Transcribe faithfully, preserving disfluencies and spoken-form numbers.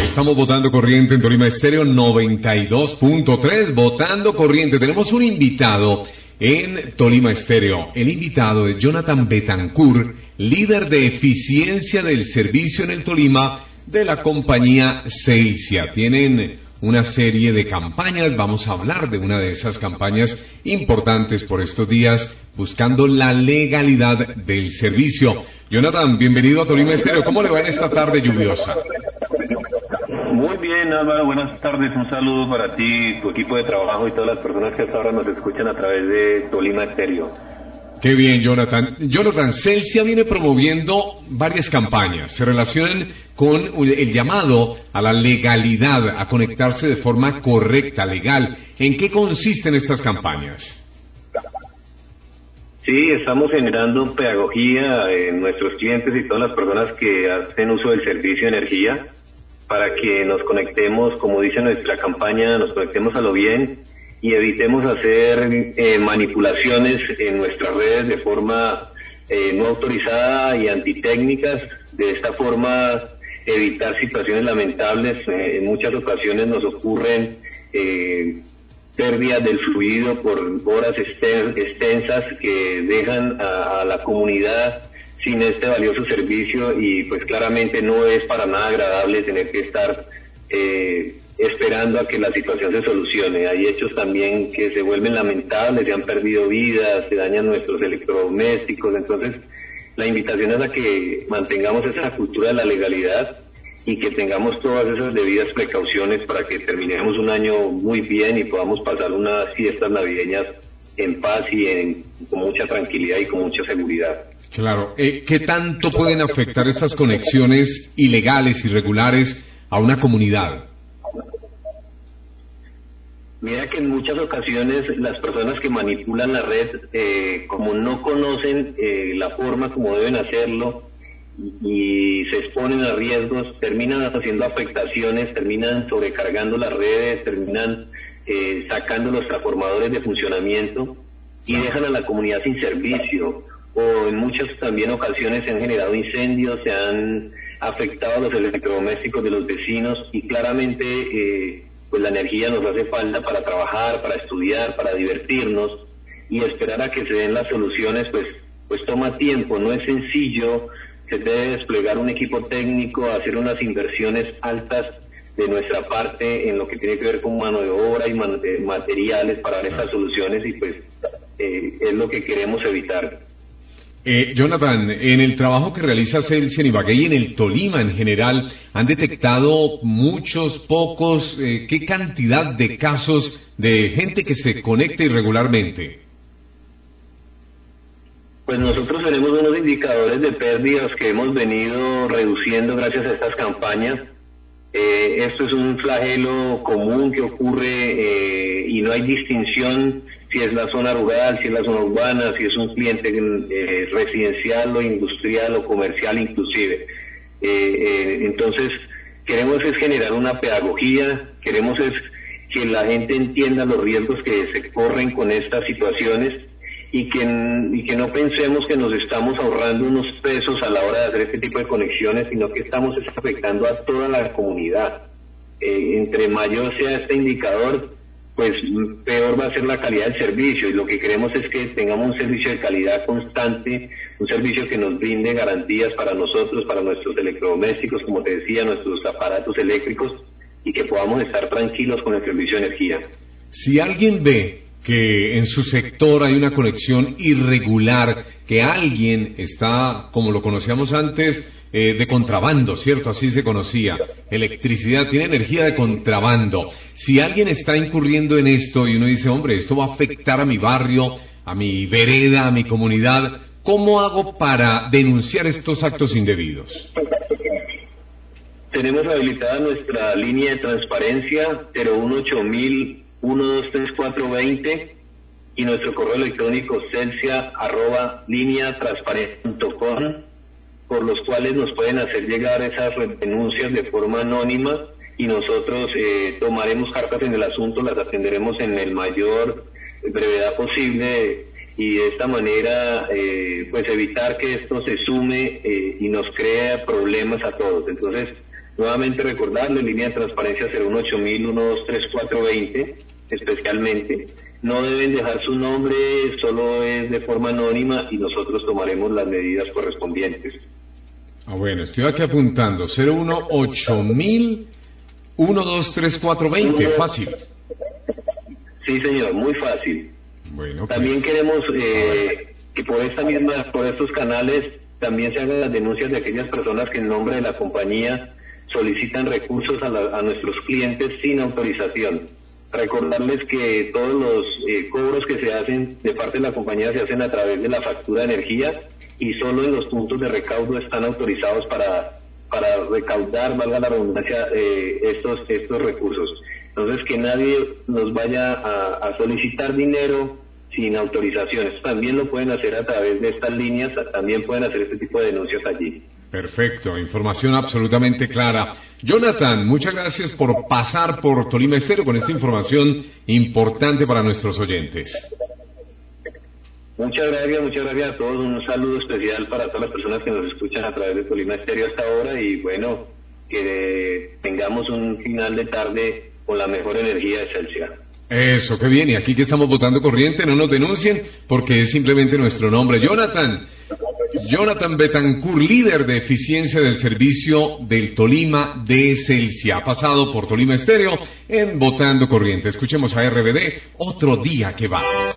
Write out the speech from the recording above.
Estamos Botando Corriente en Tolima Estéreo noventa y dos punto tres. Botando Corriente. Tenemos un invitado en Tolima Estéreo. El invitado es Jonathan Betancourt, líder de eficiencia del servicio en el Tolima de la compañía Celsia. Tienen una serie de campañas. Vamos a hablar de una de esas campañas importantes por estos días, buscando la legalidad del servicio. Jonathan, bienvenido a Tolima Estéreo. ¿Cómo le va en esta tarde lluviosa? Muy bien, Álvaro, buenas tardes. Un saludo para ti, tu equipo de trabajo y todas las personas que hasta ahora nos escuchan a través de Tolima Estéreo. Qué bien, Jonathan. Jonathan, Celsia viene promoviendo varias campañas. Se relacionan con el llamado a la legalidad, a conectarse de forma correcta, legal. ¿En qué consisten estas campañas? Sí, estamos generando pedagogía en nuestros clientes y todas las personas que hacen uso del servicio de energía para que nos conectemos, como dice nuestra campaña, nos conectemos a lo bien y evitemos hacer eh, manipulaciones en nuestras redes de forma eh, no autorizada y antitécnicas. De esta forma evitar situaciones lamentables. Eh, en muchas ocasiones nos ocurren eh, pérdidas del fluido por horas extensas que dejan a, a la comunidad sin este valioso servicio, y pues claramente no es para nada agradable tener que estar eh, esperando a que la situación se solucione. Hay hechos también que se vuelven lamentables, se han perdido vidas, se dañan nuestros electrodomésticos. Entonces la invitación es a que mantengamos esa cultura de la legalidad y que tengamos todas esas debidas precauciones para que terminemos un año muy bien y podamos pasar unas fiestas navideñas en paz y en, con mucha tranquilidad y con mucha seguridad. Claro. Eh, ¿Qué tanto pueden afectar estas conexiones ilegales, irregulares, a una comunidad? Mira que en muchas ocasiones las personas que manipulan la red, eh, como no conocen eh, la forma como deben hacerlo y, y se exponen a riesgos, terminan haciendo afectaciones, terminan sobrecargando las redes, terminan eh, sacando los transformadores de funcionamiento y dejan a la comunidad sin servicio. O en muchas también ocasiones se han generado incendios, se han afectado los electrodomésticos de los vecinos, y claramente eh, pues la energía nos hace falta para trabajar, para estudiar, para divertirnos, y esperar a que se den las soluciones pues pues toma tiempo, no es sencillo. Se debe desplegar un equipo técnico, hacer unas inversiones altas de nuestra parte en lo que tiene que ver con mano de obra y man, eh, materiales para dar estas soluciones, y pues eh, es lo que queremos evitar. Eh, Jonathan, en el trabajo que realiza Celsia en Ibagué y en el Tolima en general, ¿han detectado muchos, pocos, eh, qué cantidad de casos de gente que se conecta irregularmente? Pues nosotros tenemos unos indicadores de pérdidas que hemos venido reduciendo gracias a estas campañas. Eh, esto es un flagelo común que ocurre eh, y no hay distinción si es la zona rural, si es la zona urbana, si es un cliente eh, residencial o industrial o comercial inclusive. Eh, eh, entonces queremos es generar una pedagogía, queremos es que la gente entienda los riesgos que se corren con estas situaciones, y que, y que no pensemos que nos estamos ahorrando unos pesos a la hora de hacer este tipo de conexiones, sino que estamos afectando a toda la comunidad. Eh, entre mayor sea este indicador, pues peor va a ser la calidad del servicio, y lo que queremos es que tengamos un servicio de calidad constante, un servicio que nos brinde garantías para nosotros, para nuestros electrodomésticos, como te decía, nuestros aparatos eléctricos, y que podamos estar tranquilos con el servicio de energía. Si alguien ve que en su sector hay una conexión irregular, que alguien está, como lo conocíamos antes, eh, de contrabando, ¿cierto? Así se conocía. Electricidad, tiene energía de contrabando. Si alguien está incurriendo en esto y uno dice, hombre, esto va a afectar a mi barrio, a mi vereda, a mi comunidad, ¿cómo hago para denunciar estos actos indebidos? Tenemos habilitada nuestra línea de transparencia cero uno ocho mil uno dos tres cuatro veinte y nuestro correo electrónico celsia arroba línea transparente punto com, por los cuales nos pueden hacer llegar esas denuncias de forma anónima, y nosotros eh, tomaremos cartas en el asunto, las atenderemos en el mayor brevedad posible, y de esta manera eh, pues evitar que esto se sume eh, y nos crea problemas a todos. Entonces Nuevamente recordarle, línea de transparencia cero uno ocho mil uno dos tres cuatro veinte, especialmente. No deben dejar su nombre, solo es de forma anónima y nosotros tomaremos las medidas correspondientes. Ah, bueno, estoy aquí apuntando, cero uno ocho mil uno dos tres cuatro veinte, fácil. Sí, señor, muy fácil. Bueno, pues, también queremos eh, que por esta misma, por estos canales también se hagan las denuncias de aquellas personas que en nombre de la compañía solicitan recursos a, la, a nuestros clientes sin autorización. Recordarles que todos los eh, cobros que se hacen de parte de la compañía se hacen a través de la factura de energía y solo en los puntos de recaudo están autorizados para para recaudar, valga la redundancia, eh, estos estos recursos. Entonces, que nadie nos vaya a, a solicitar dinero sin autorizaciones. También lo pueden hacer a través de estas líneas, también pueden hacer este tipo de denuncias allí. Perfecto, información absolutamente clara. Jonathan, muchas gracias por pasar por Tolima Estéreo con esta información importante para nuestros oyentes. Muchas gracias, muchas gracias a todos. Un saludo especial para todas las personas que nos escuchan a través de Tolima Estéreo hasta ahora y bueno, que tengamos un final de tarde con la mejor energía de Celsia. Eso, qué bien. Y aquí que estamos votando corriente, no nos denuncien porque es simplemente nuestro nombre. Jonathan, Jonathan Betancourt, líder de eficiencia del servicio del Tolima de Celsia. Ha pasado por Tolima Estéreo en Votando Corriente. Escuchemos a R B D, Otro Día que Va.